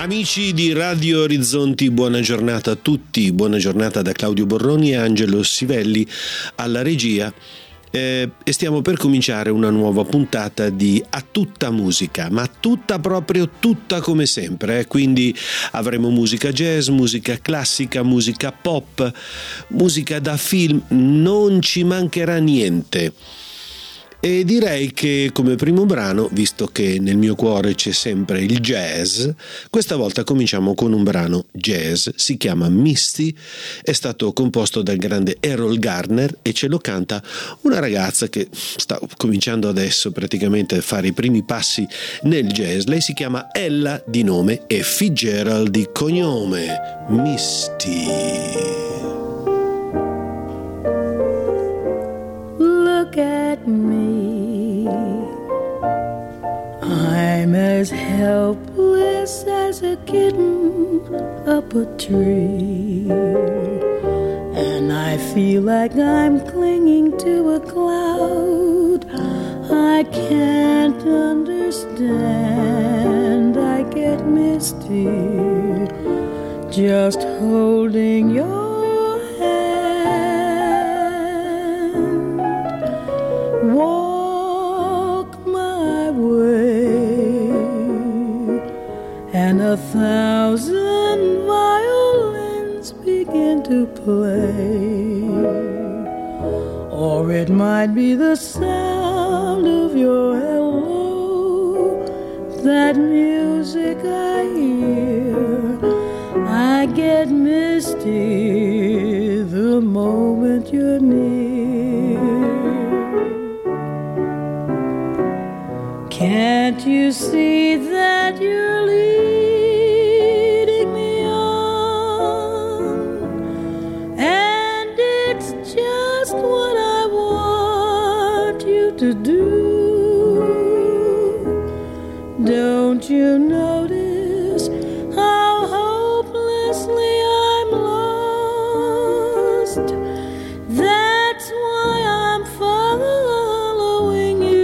Amici di Radio Orizzonti, buona giornata a tutti, buona giornata da Claudio Borroni e Angelo Sivelli alla regia. E stiamo per cominciare una nuova puntata di A Tutta Musica, ma tutta, proprio tutta come sempre, quindi avremo musica jazz, musica classica, musica pop, musica da film, non ci mancherà niente. E direi che come primo brano, visto che nel mio cuore c'è sempre il jazz, questa volta cominciamo con un brano jazz, si chiama Misty, è stato composto dal grande Errol Garner e ce lo canta una ragazza che sta cominciando adesso praticamente a fare i primi passi nel jazz. Lei si chiama Ella di nome e Fitzgerald di cognome. Misty. Look at me, I'm as helpless as a kitten up a tree, and I feel like I'm clinging to a cloud. I can't understand, I get misty just holding your walk my way, and 1,000 violins begin to play, or it might be the sound of your hello, that music I hear. I get misty the moment you're near. Can't you see that you're leading me on? And it's just what I want you to do. Don't you notice how hopelessly I'm lost? That's why I'm following you.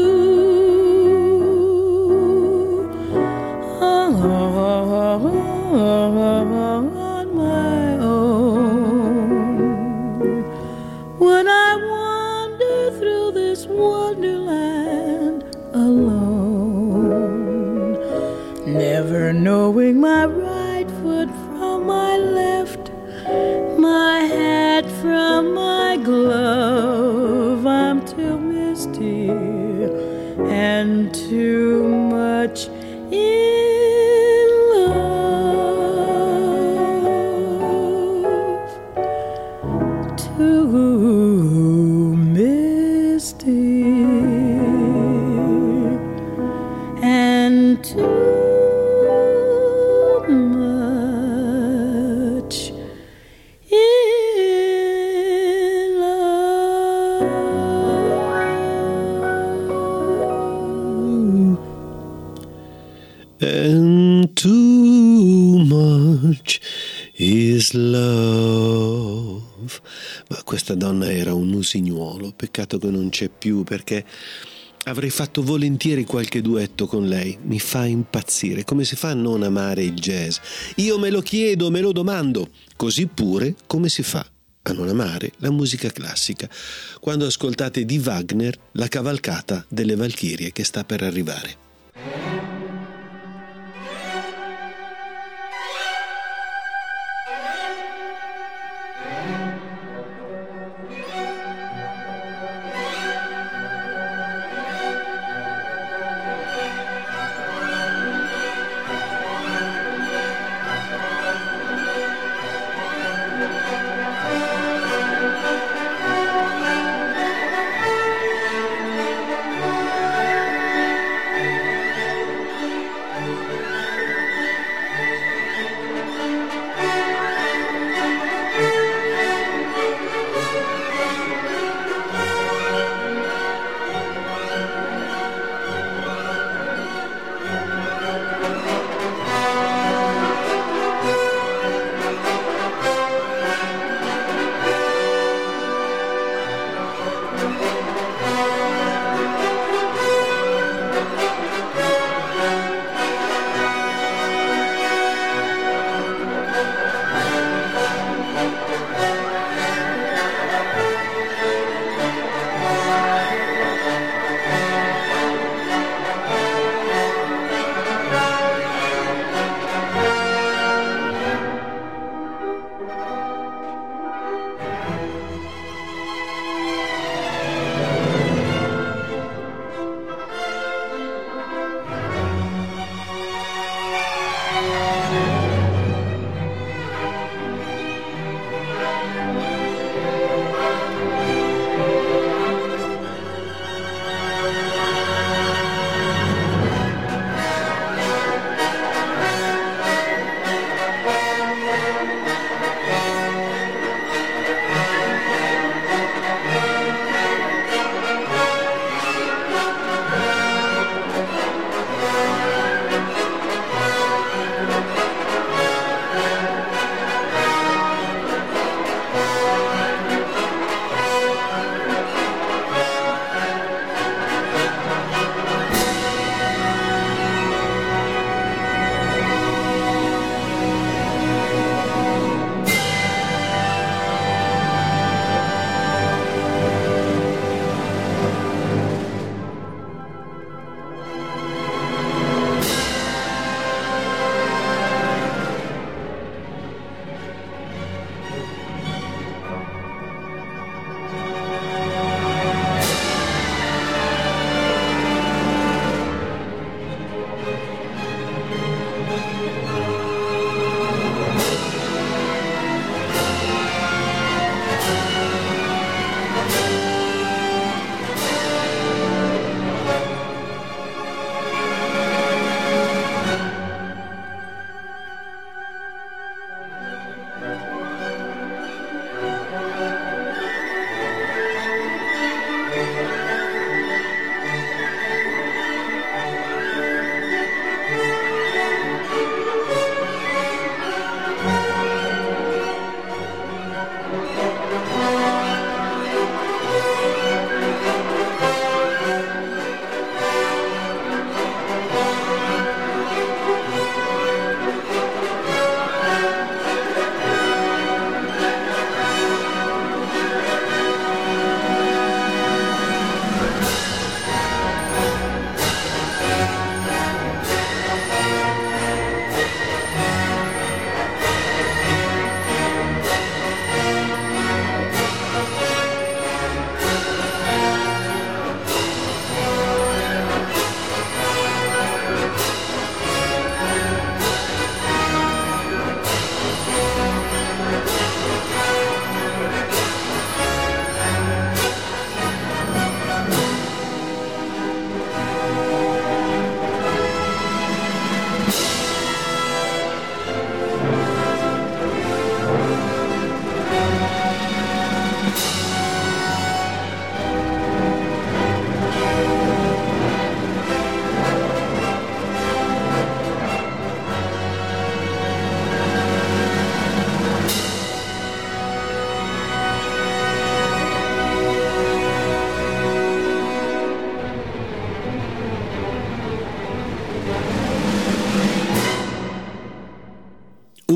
On my own, when I wander through this wonderland alone, never knowing my right foot from my left, my hat from my glove. I'm too misty and too much in love, too misty and too much in love. And too much is love. Ma questa donna era un usignuolo, peccato che non c'è più, perché avrei fatto volentieri qualche duetto con lei. Mi fa impazzire. Come si fa a non amare il jazz? Io me lo chiedo, me lo domando. Così pure come si fa a non amare la musica classica quando ascoltate di Wagner la cavalcata delle Valchirie che sta per arrivare.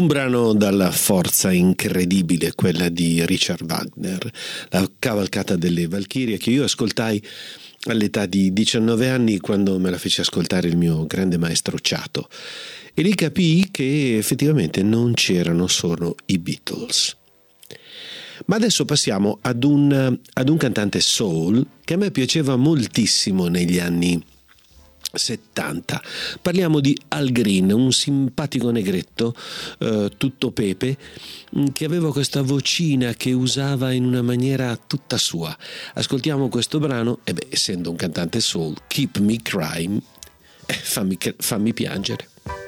Un brano dalla forza incredibile, quella di Richard Wagner, la cavalcata delle Valchirie, che io ascoltai all'età di 19 anni quando me la fece ascoltare il mio grande maestro Ciato, e lì capii che effettivamente non c'erano solo i Beatles. Ma adesso passiamo ad un cantante soul che a me piaceva moltissimo negli anni 70. Parliamo di Al Green, un simpatico negretto tutto pepe, che aveva questa vocina che usava in una maniera tutta sua. Ascoltiamo questo brano e essendo un cantante soul, Keep Me Crying, fammi piangere.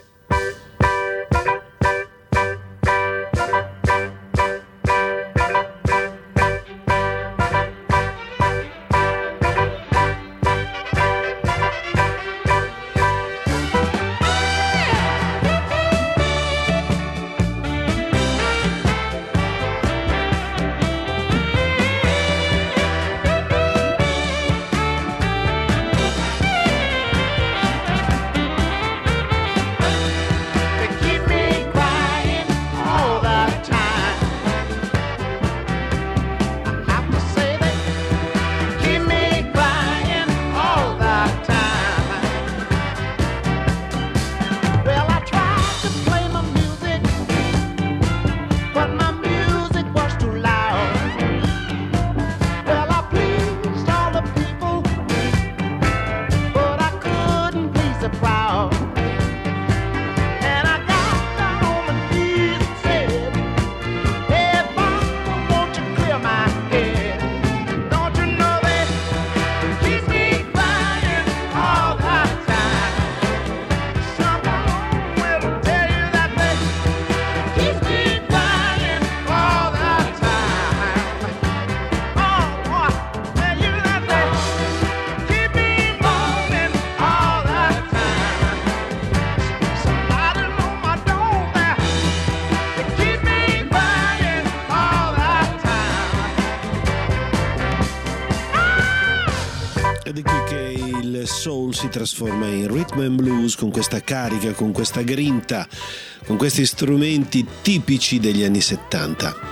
Si trasforma in rhythm and blues con questa carica, con questa grinta, con questi strumenti tipici degli anni 70.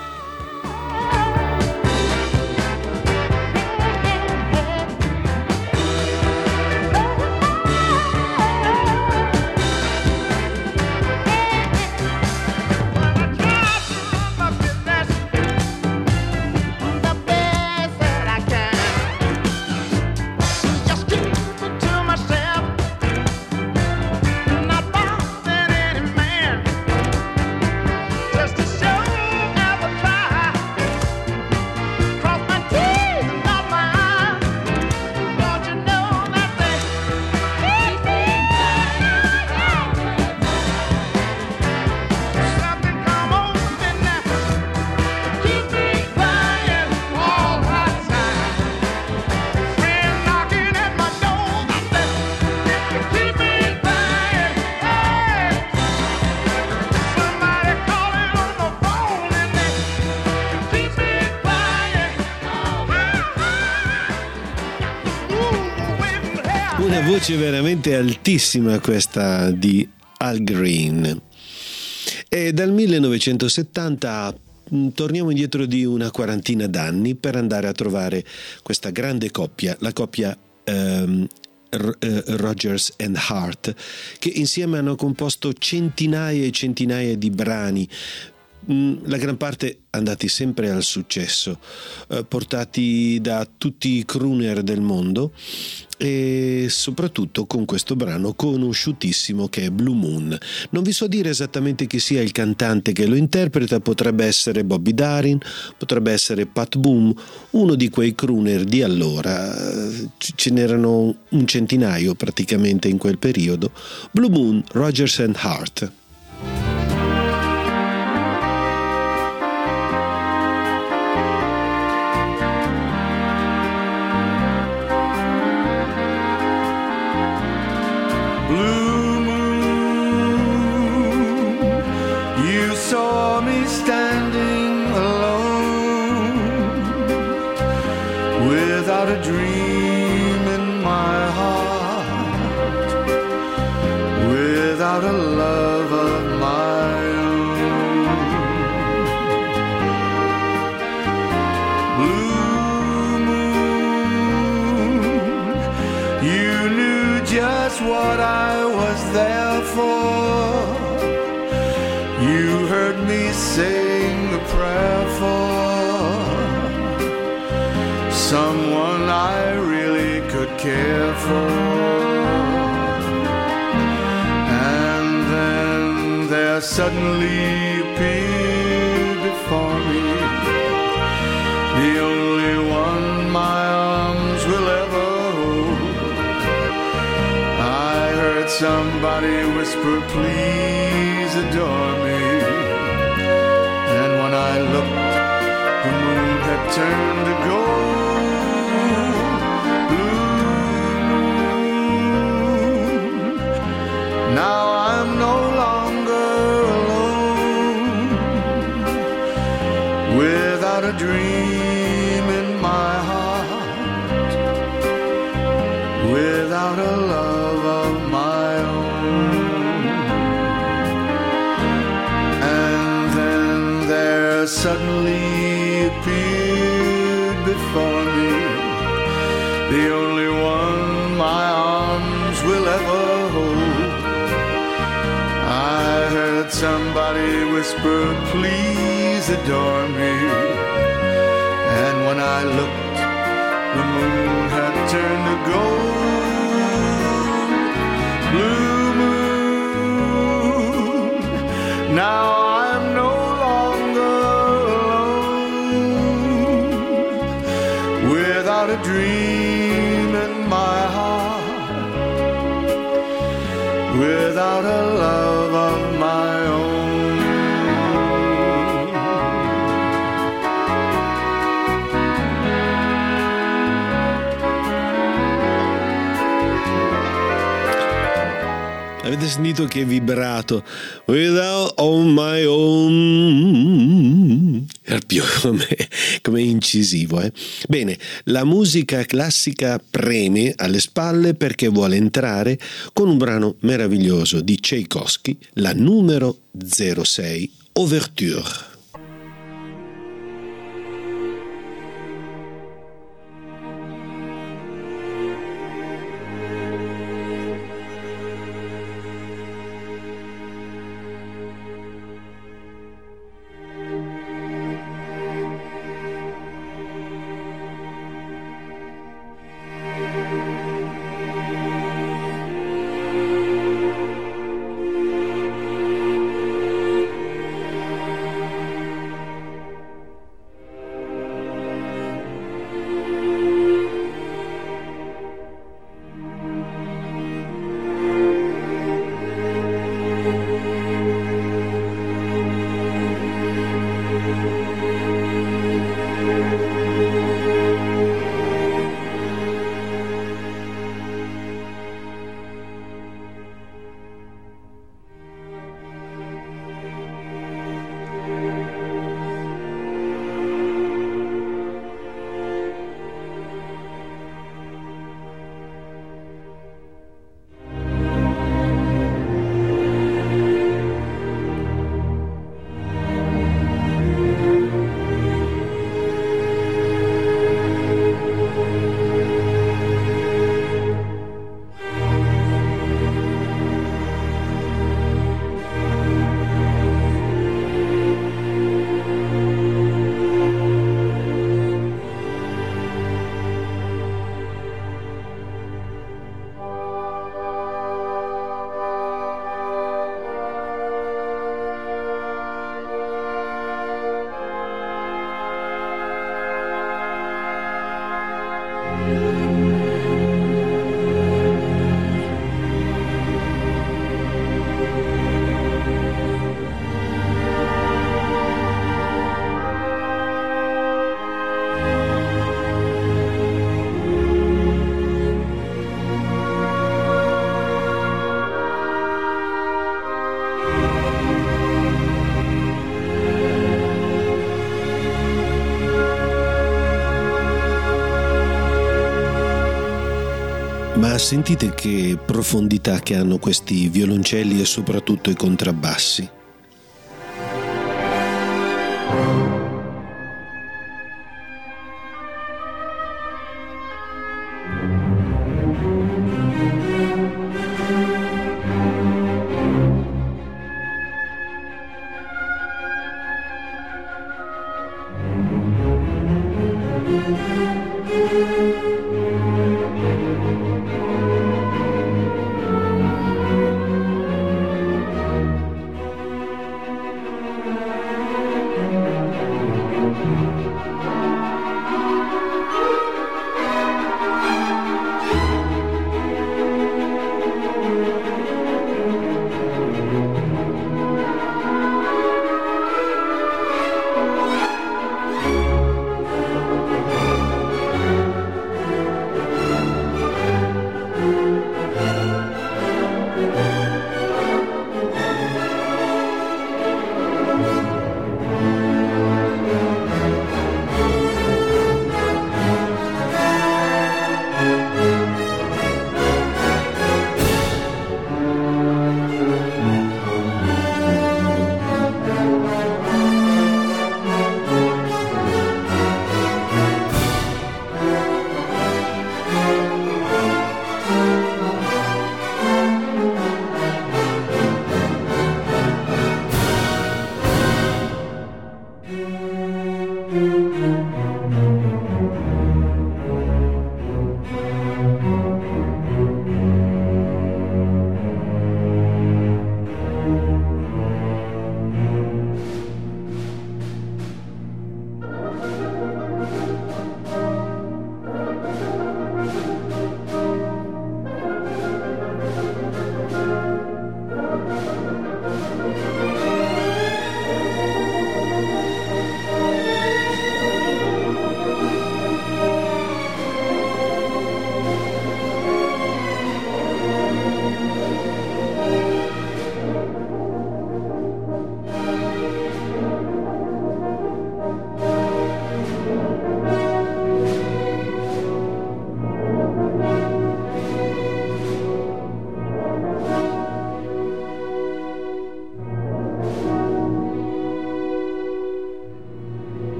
Una voce veramente altissima questa di Al Green. E dal 1970 torniamo indietro di una quarantina d'anni per andare a trovare questa grande coppia, la coppia Rodgers and Hart, che insieme hanno composto centinaia e centinaia di brani, la gran parte andati sempre al successo, portati da tutti i crooner del mondo, e soprattutto con questo brano conosciutissimo che è Blue Moon. Non vi so dire esattamente chi sia il cantante che lo interpreta, potrebbe essere Bobby Darin, potrebbe essere Pat Boone, uno di quei crooner di allora. Ce n'erano un centinaio praticamente in quel periodo. Blue Moon, Rodgers and Hart. Without a dream in my heart, without a love of my own. You heard me sing a prayer for someone I really could care for. And then there suddenly appeared before me the only one my arms will ever hold. I heard somebody whisper, please adore me. And when I looked, the moon had turned to gold. Blue moon, now I'm no longer alone, without a dream in my heart, without a love of my own. And then there suddenly appeared before me the only one my arms will ever hold. I heard somebody whisper, please adore me. And when I looked, the moon had turned to gold. Blue moon, now I'm no longer alone, without a dream in my heart, without a love of my own. Avete sentito che vibrato? Without on my own. Era più come incisivo, eh? Bene, la musica classica preme alle spalle perché vuole entrare con un brano meraviglioso di Tchaikovsky, la numero 06, Ouverture. Ma sentite che profondità che hanno questi violoncelli e soprattutto i contrabbassi.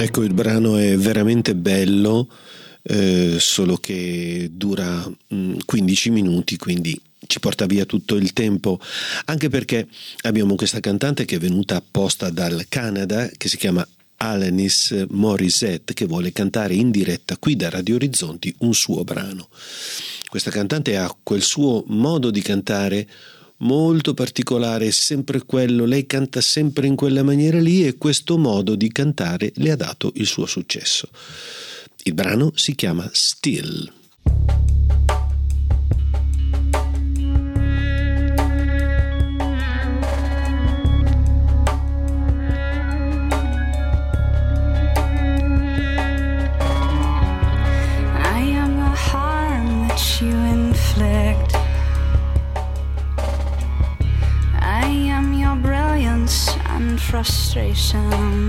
Ecco, il brano è veramente bello, solo che dura 15 minuti, quindi ci porta via tutto il tempo, anche perché abbiamo questa cantante che è venuta apposta dal Canada, che si chiama Alanis Morissette, che vuole cantare in diretta qui da Radio Orizzonti un suo brano. Questa cantante ha quel suo modo di cantare molto particolare, sempre quello, lei canta sempre in quella maniera lì e questo modo di cantare le ha dato il suo successo. Il brano si chiama Still. I am the harm that you inflict. I am your brilliance and frustration.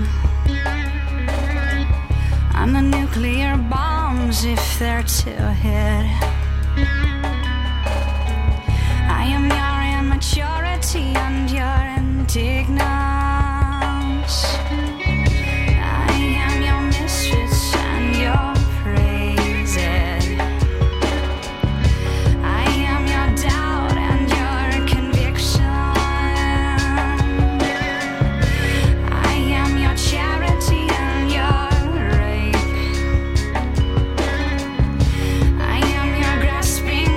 I'm the nuclear bombs if they're to hit. I am your immaturity and your indignance. I am your misfits and your praises. I am your doubt and your conviction. I am your charity and your rape. I am your grasping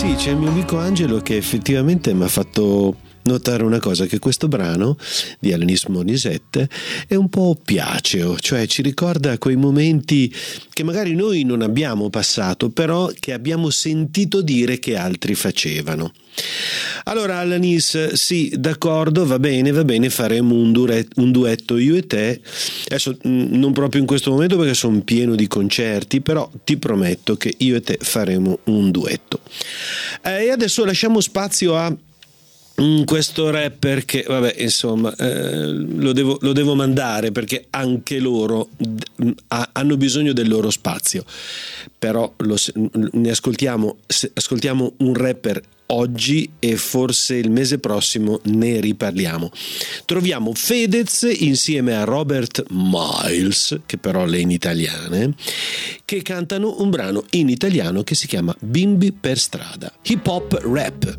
Sì, c'è il mio amico Angelo che effettivamente mi ha fatto notare una cosa, che questo brano di Alanis Morissette è un po' oppiaceo, cioè ci ricorda quei momenti che magari noi non abbiamo passato, però che abbiamo sentito dire che altri facevano. Allora Alanis, sì, d'accordo, va bene, faremo un duetto io e te, adesso non proprio in questo momento perché sono pieno di concerti, però ti prometto che io e te faremo un duetto. E adesso lasciamo spazio a questo rapper che vabbè, insomma, lo devo mandare perché anche loro hanno bisogno del loro spazio, però ne ascoltiamo un rapper oggi e forse il mese prossimo ne riparliamo. Troviamo Fedez insieme a Robert Miles, che però è in italiano, che cantano un brano in italiano che si chiama Bimbi per strada, hip hop rap.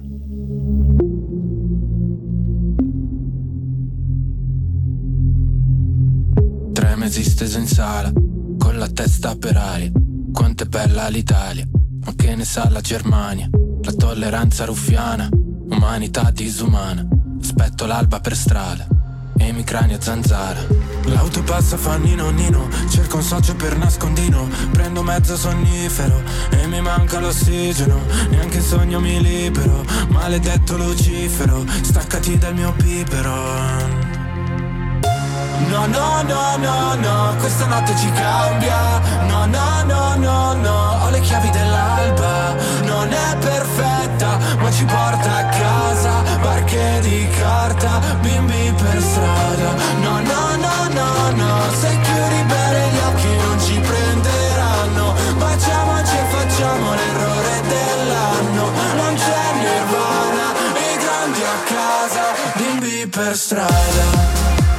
Mesi steso in sala, con la testa per aria. Quanto è bella l'Italia, ma che ne sa la Germania? La tolleranza ruffiana, umanità disumana. Aspetto l'alba per strada e mi crani a zanzara. L'auto passa fa nino nino, cerco un socio per nascondino. Prendo mezzo sonnifero e mi manca l'ossigeno. Neanche in sogno mi libero, maledetto Lucifero, staccati dal mio pipero. No, no, no, no, no, questa notte ci cambia. No, no, no, no, no, ho le chiavi dell'alba. Non è perfetta, ma ci porta a casa. Barche di carta, bimbi per strada. No, no, no, no, no, se chiudi bene gli occhi non ci prenderanno. Baciamoci e facciamo l'errore dell'anno. Non c'è nirvana, i grandi a casa, bimbi per strada.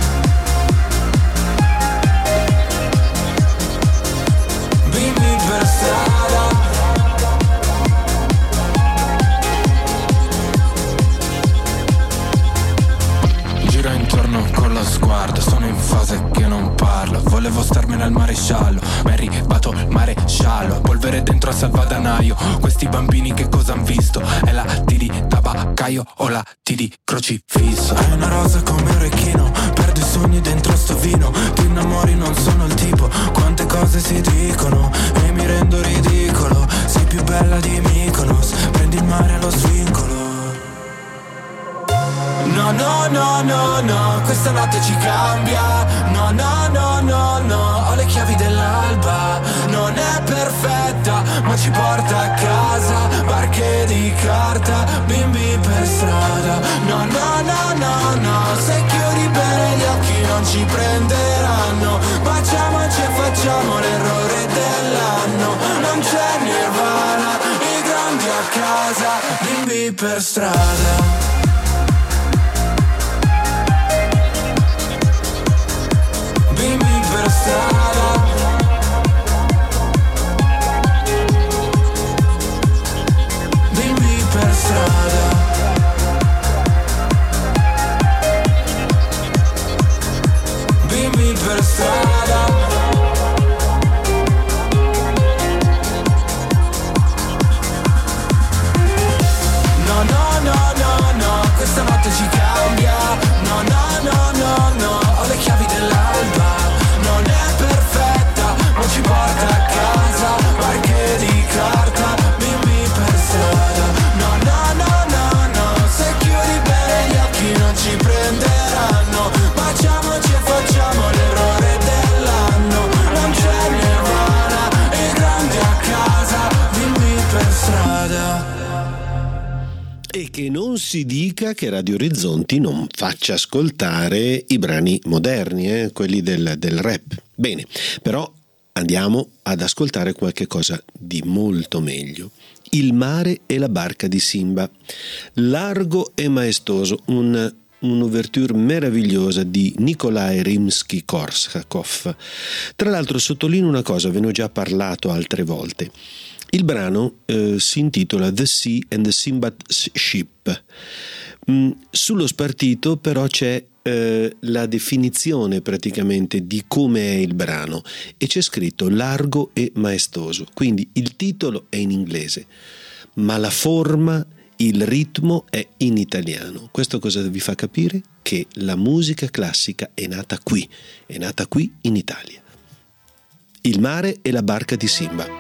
Per strada. Giro intorno con lo sguardo, sono in fase che non parlo. Volevo starmene al maresciallo, ma è arrivato il maresciallo. Polvere dentro al salvadanaio, questi bambini che cosa han visto? È la T di tabaccaio o la T di crocifisso? È una rosa come un orecchino, perdo i sogni dentro sto vino. Ti innamori, non sono il tipo, quante cose si dicono e mi rendo ridicolo. Sei più bella di Mykonos, prendi il mare allo svincolo. No, no, no, no, no, questa notte ci cambia. No, no, no, no, no, ho le chiavi dell'alba. Non è perfetta, ma ci porta a casa. Barche di carta, bimbi per strada. No, no, no, no, no, se chiudi bene gli occhi non ci prenderanno. Baciamoci e facciamo l'errore dell'anno. Non c'è nirvana, i grandi a casa, bimbi per strada. Bimbi per strada. Bimbi per strada. Bimbi per strada. No, no, no, no, no, questa notte ci cambia. No, no, no, no, no, ho le chiavi dell'alba. Non è perfetta, ma ci porta a casa. Barche di carta, bimbi per strada. No, no, no, no, no, se chiudi bene gli occhi non ci prenderanno. Baciamoci e facciamo l'errore dell'anno. Non c'è nirvana, i grandi a casa, bimbi per strada. E che non si dica che Radio Orizzonti non faccia ascoltare i brani moderni, quelli del rap. Bene, però andiamo ad ascoltare qualche cosa di molto meglio. Il mare e la barca di Simba, largo e maestoso, un'ouverture meravigliosa di Nikolai Rimsky-Korsakov. Tra l'altro sottolineo una cosa, ve ne ho già parlato altre volte. Il brano si intitola The Sea and the Sinbad Ship. Sullo spartito però c'è la definizione praticamente di come è il brano e c'è scritto largo e maestoso, quindi il titolo è in inglese, ma la forma, il ritmo è in italiano. Questo cosa vi fa capire? Che la musica classica è nata qui in Italia. Il mare e la barca di Simba.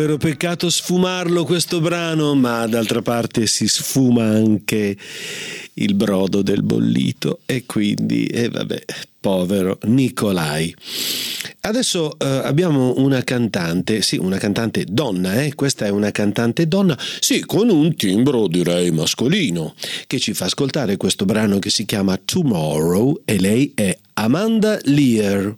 povero, peccato sfumarlo questo brano, ma d'altra parte si sfuma anche il brodo del bollito e quindi, vabbè, povero Nicolai. Adesso abbiamo una cantante, sì, una cantante donna, questa è una cantante donna, sì, con un timbro direi mascolino, che ci fa ascoltare questo brano che si chiama Tomorrow e lei è Amanda Lear.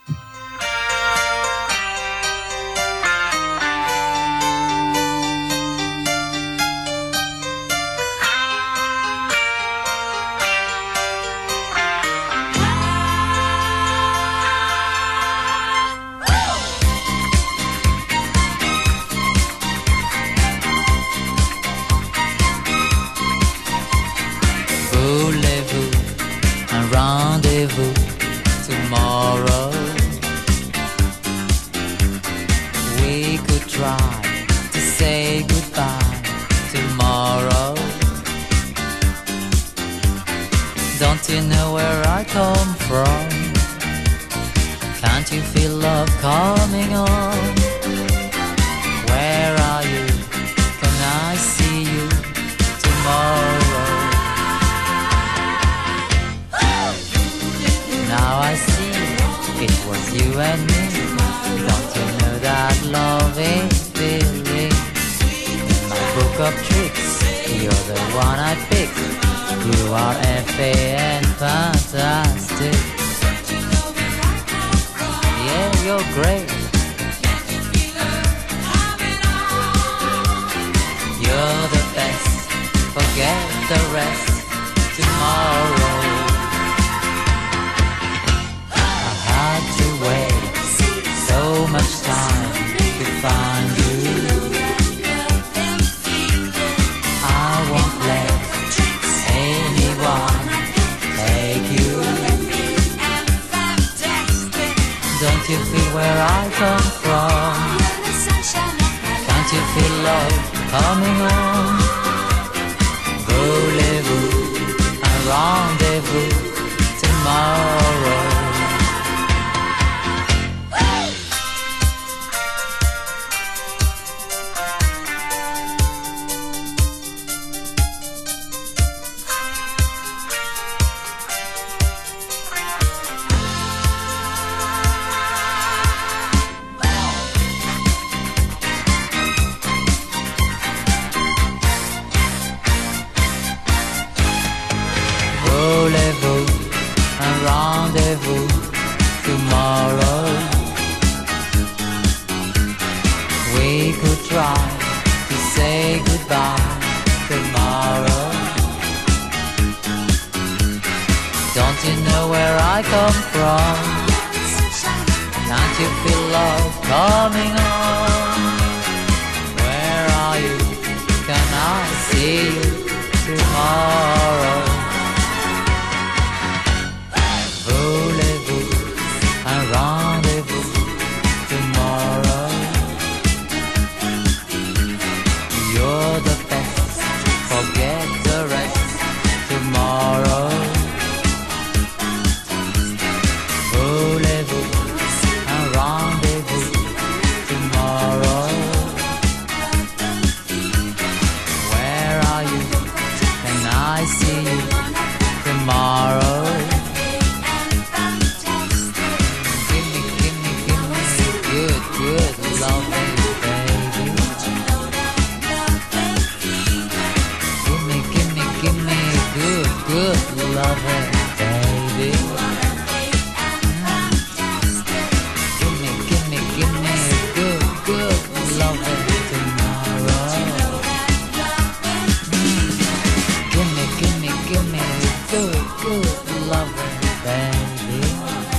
Tomorrow we could try to say goodbye. Tomorrow, don't you know where I come from? Can't you feel love coming on? Where are you? Can I see you tomorrow? Now I see it was you and me. Don't you know that love is feeling? In my book of tricks, you're the one I pick. You are FA and fantastic. Yeah, you're great. You're the best. Forget the rest. Tomorrow so much time to find you. I won't let anyone take you. Don't you feel where I come from? Can't you feel love coming on? Voulez-vous un rendezvous tomorrow? Rendezvous tomorrow. We could try to say goodbye tomorrow. Don't you know where I come from? Can't you feel love coming on? Where are you? Can I see you tomorrow? Un rendezvous tomorrow. You're the best. Forget the rest. Tomorrow. Voulez-vous un rendezvous tomorrow? Where are you? Can I see you tomorrow? Good loving baby. Give me good loving baby. Give me good loving tomorrow. Give me good loving baby.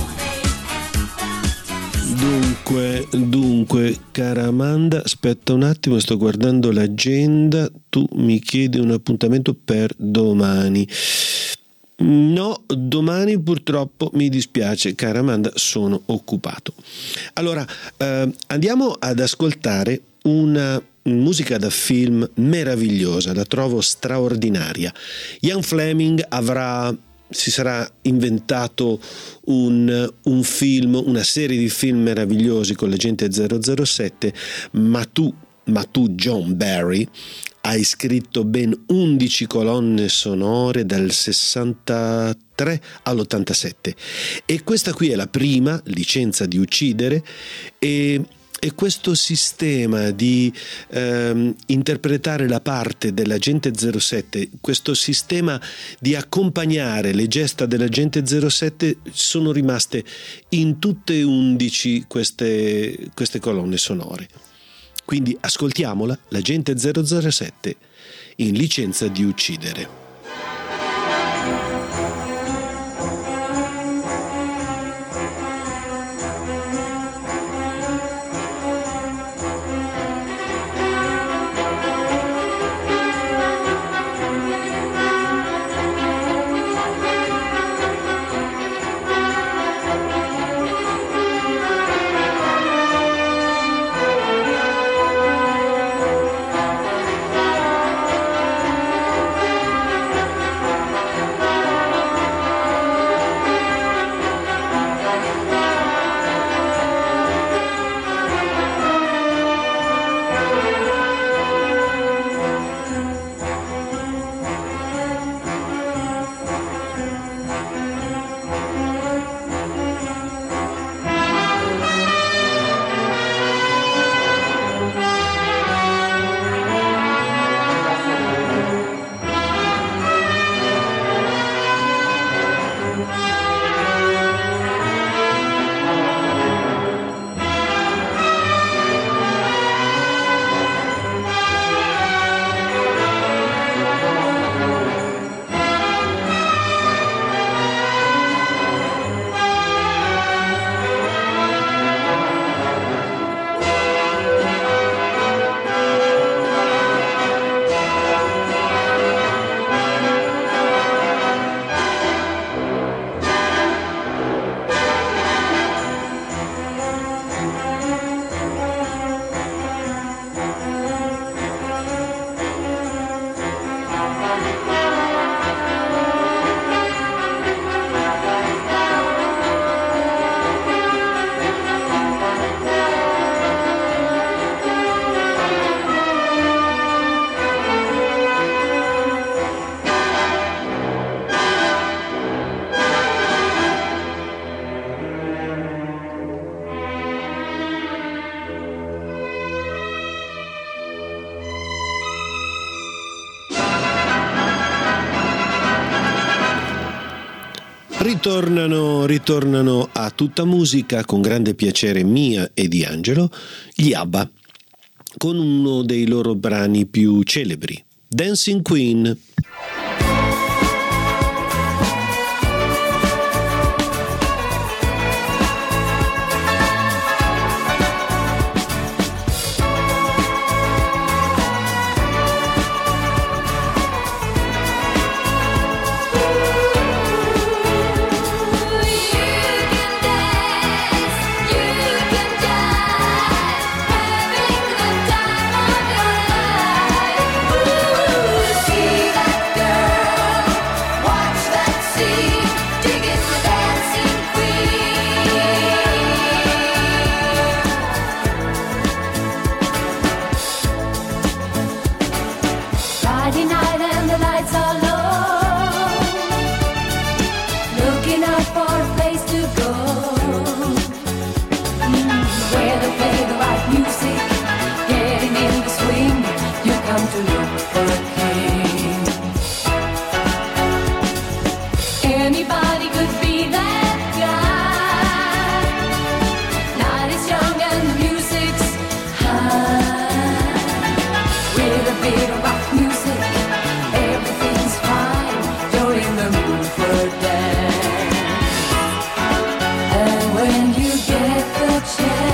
Dunque, cara Amanda, aspetta un attimo, sto guardando l'agenda, tu mi chiedi un appuntamento per domani. No, domani purtroppo mi dispiace, cara Amanda, sono occupato. Allora, andiamo ad ascoltare una musica da film meravigliosa, la trovo straordinaria. Ian Fleming si sarà inventato un film, una serie di film meravigliosi con l'agente 007, ma tu ma tu, John Barry, hai scritto ben 11 colonne sonore dal 63 all'87 e questa qui è la prima, Licenza di uccidere, e questo sistema di interpretare la parte dell'agente 07, questo sistema di accompagnare le gesta dell'agente 07 sono rimaste in tutte e 11 queste colonne sonore. Quindi ascoltiamola, l'agente 007 in Licenza di uccidere. Ritornano a tutta musica con grande piacere mia e di Angelo, gli ABBA, con uno dei loro brani più celebri, Dancing Queen.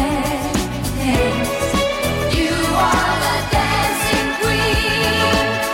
You are the dancing queen.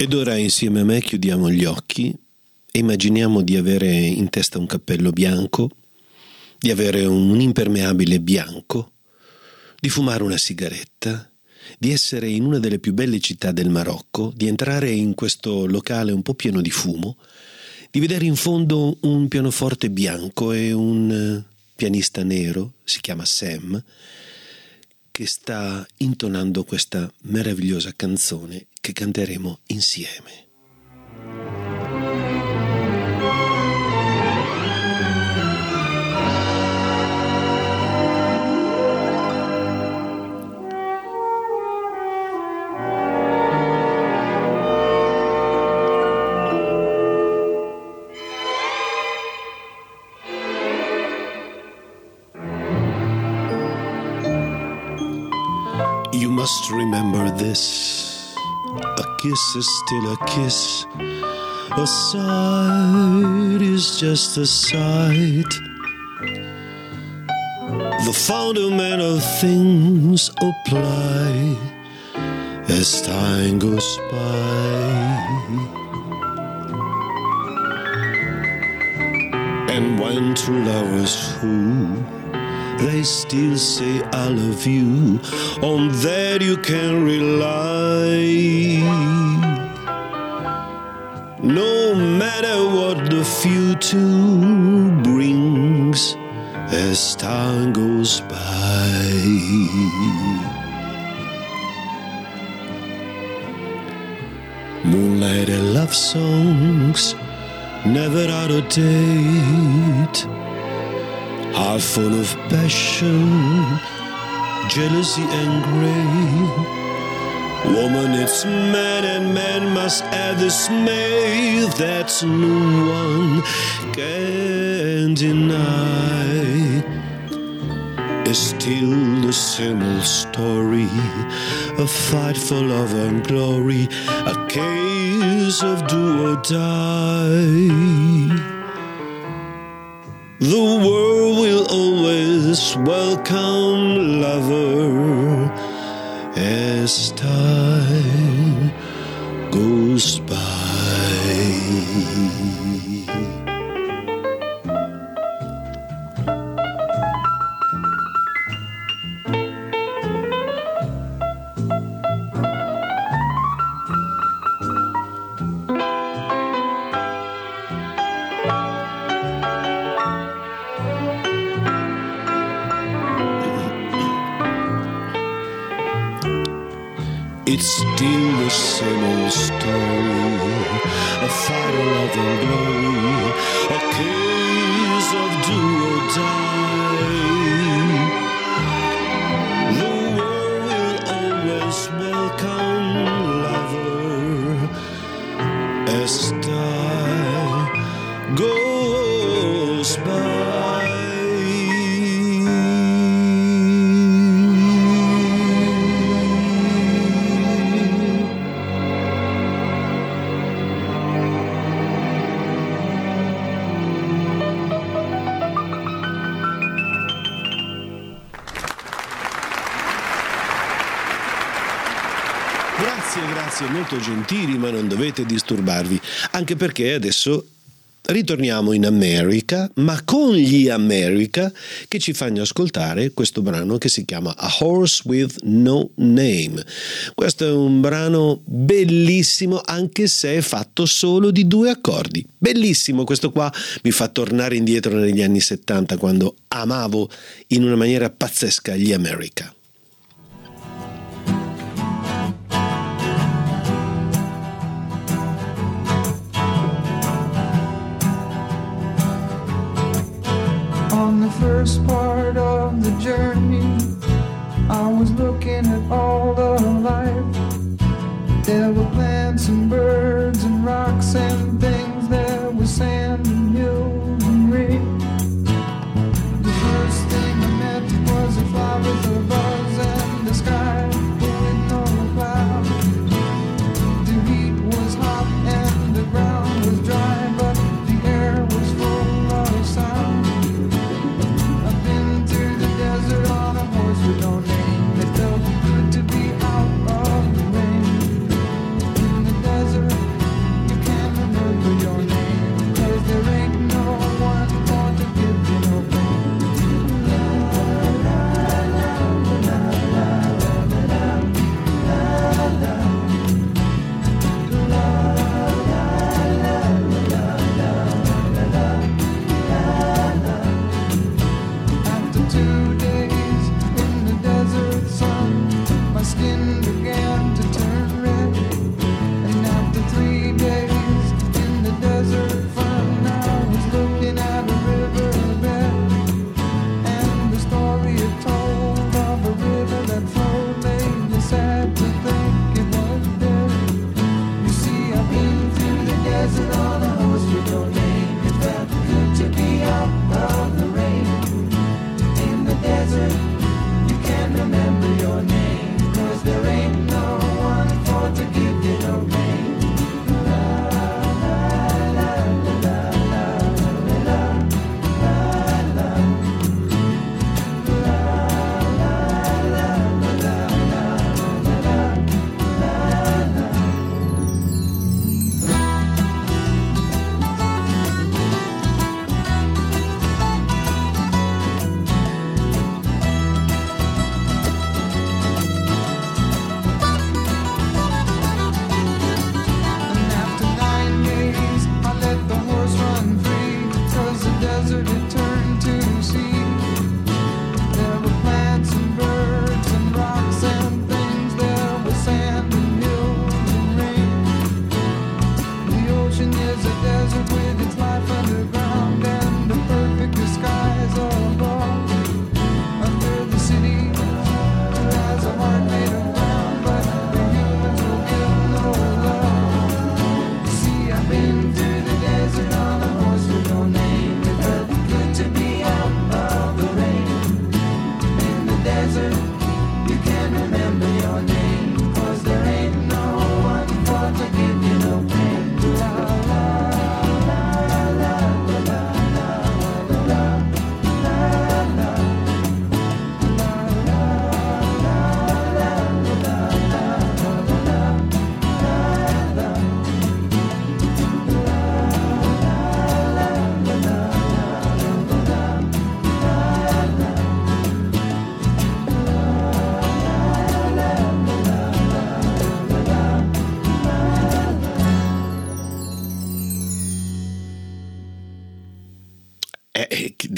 Ed ora insieme a me chiudiamo gli occhi e immaginiamo di avere in testa un cappello bianco, di avere un impermeabile bianco, di fumare una sigaretta, di essere in una delle più belle città del Marocco, di entrare in questo locale un po' pieno di fumo, di vedere in fondo un pianoforte bianco e un pianista nero, si chiama Sam, che sta intonando questa meravigliosa canzone che canteremo insieme. You must remember this, a kiss is still a kiss, a sight is just a sight. The fundamental things apply as time goes by. And when two lovers who they still say I love you, on that you can rely. No matter what the future brings as time goes by. Moonlight and love songs, never out of date, are full of passion, jealousy and grey. Woman, it's man, and man must add dismay that no one can deny. It's still the same old story, a fight for love and glory, a case of do or die. The world will always welcome lover as time goes by. It's still the same old story, a fight of love and glory, a case of do or die. The world will always welcome lover as time goes by. Grazie, molto gentili, ma non dovete disturbarvi, anche perché adesso ritorniamo in America, ma con gli America che ci fanno ascoltare questo brano che si chiama A Horse with No Name. Questo è un brano bellissimo, anche se è fatto solo di 2 accordi. Bellissimo, questo qua mi fa tornare indietro negli anni 70, quando amavo in una maniera pazzesca gli America. On the first part of the journey, I was looking at all the life. There were plants and birds and rocks and things. There was sand and hills and rain. The first thing I met was a fly with a buzz and the sky with no cloud. The heat was hot and the ground was dry, but the air was full of sound. On a horse with no name, it felt good to be out of the rain. In the desert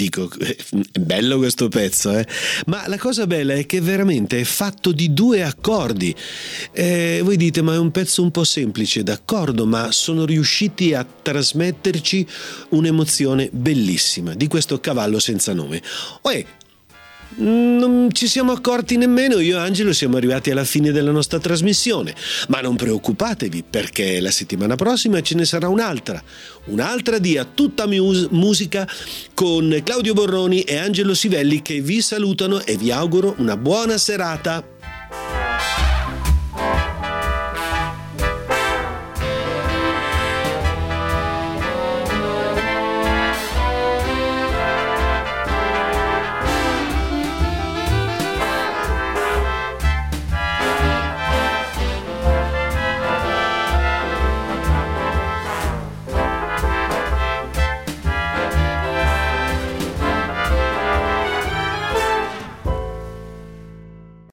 dico, è bello questo pezzo, ma la cosa bella è che veramente è fatto di 2 accordi. Voi dite, ma è un pezzo un po' semplice, d'accordo, ma sono riusciti a trasmetterci un'emozione bellissima di questo cavallo senza nome. Non ci siamo accorti nemmeno, io e Angelo siamo arrivati alla fine della nostra trasmissione, ma non preoccupatevi, perché la settimana prossima ce ne sarà un'altra di A Tutta Musica con Claudio Borroni e Angelo Sivelli, che vi salutano e vi auguro una buona serata.